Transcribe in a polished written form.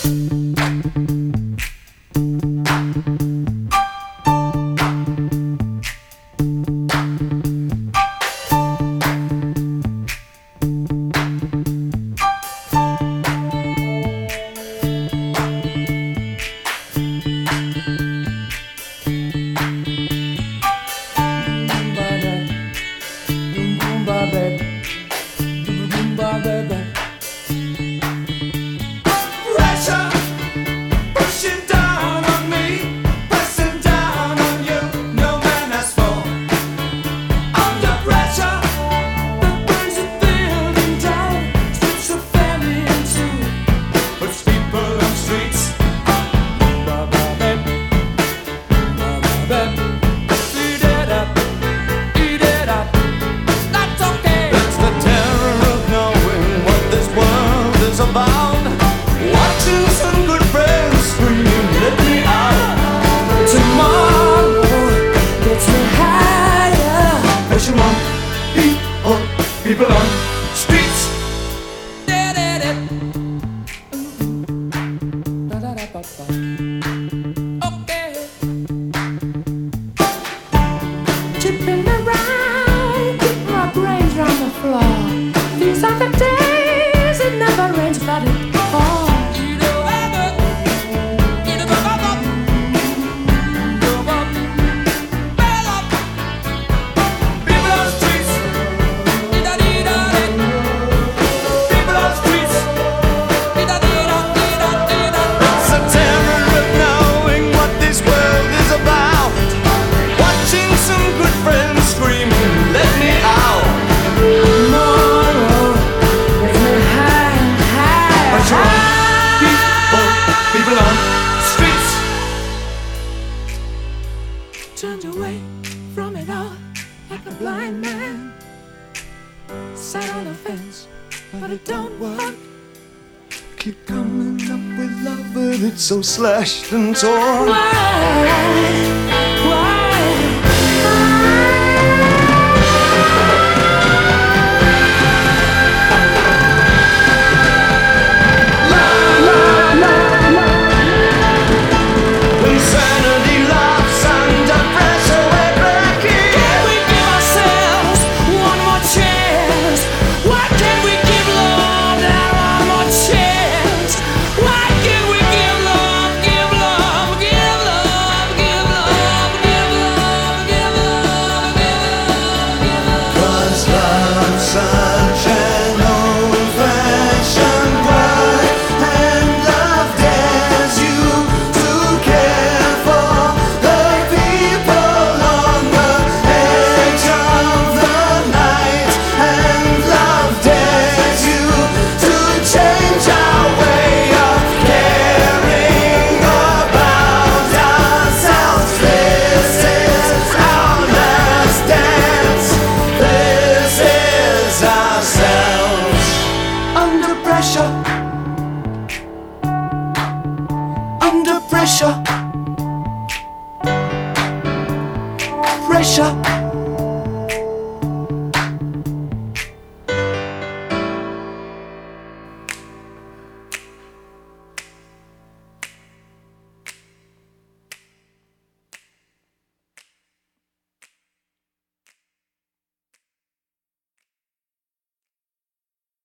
People on streets. Okay. Chipping around, keep my brains round the floor. These are the days it never rains, but it falls. Turned away from it all like a blind man. Sat on the fence, but it don't work. Keep coming up with love, but it's so slashed and torn. Why? Under pressure, pressure.